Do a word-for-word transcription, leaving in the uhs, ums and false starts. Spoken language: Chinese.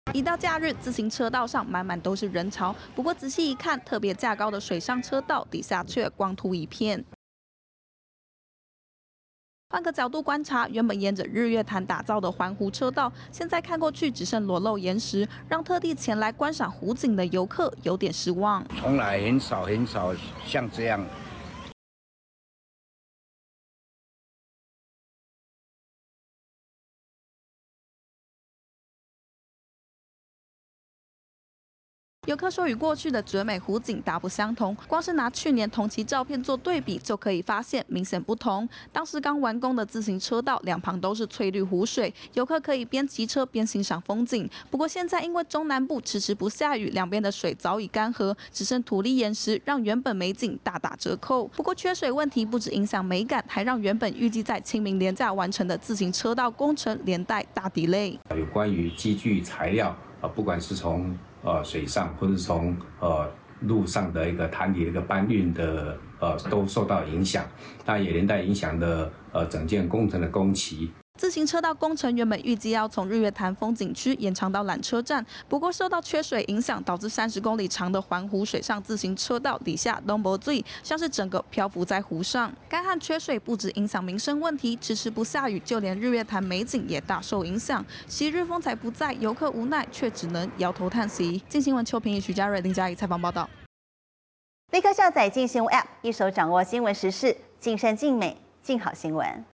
一到假日，自行车道上满满都是人潮。不过仔细一看，特别架高的水上车道底下却光秃一片。换个角度观察，原本沿着日月潭打造的环湖车道，现在看过去只剩裸露岩石，让特地前来观赏湖景的游客有点失望。 从来很少很少像这样。 游客说，与过去的绝美湖景大不相同。光是拿去年同期照片做对比，就可以发现明显不同。当时刚完工的自行车道两旁都是翠绿湖水，游客可以边骑车边欣赏风景。不过现在因为中南部迟迟不下雨，两边的水早已干涸，只剩土砾岩石，让原本美景大打折扣。不过缺水问题不止影响美感，还让原本预计在清明连假完成的自行车道工程连带大delay。 有关于机具材料啊，不管是从 呃，水上或是从呃路上的一个潭底的一个搬运的呃，都受到影响，那也连带影响了呃整件工程的工期。 自行车道工程原本预计要从日月潭风景区延长到缆车站，不过受到缺水影响，导致三十公里长的环湖水上自行车道底下东泊醉，像是整个漂浮在湖上。干旱缺水不止影响民生问题，迟迟不下雨，就连日月潭美景也大受影响。昔日风采不在，游客无奈，却只能摇头叹息。镜新闻邱平怡、徐嘉瑞、林嘉怡采访报道。 立刻下载镜新闻 App， 一手掌握新闻时事，尽善尽美，尽好新闻。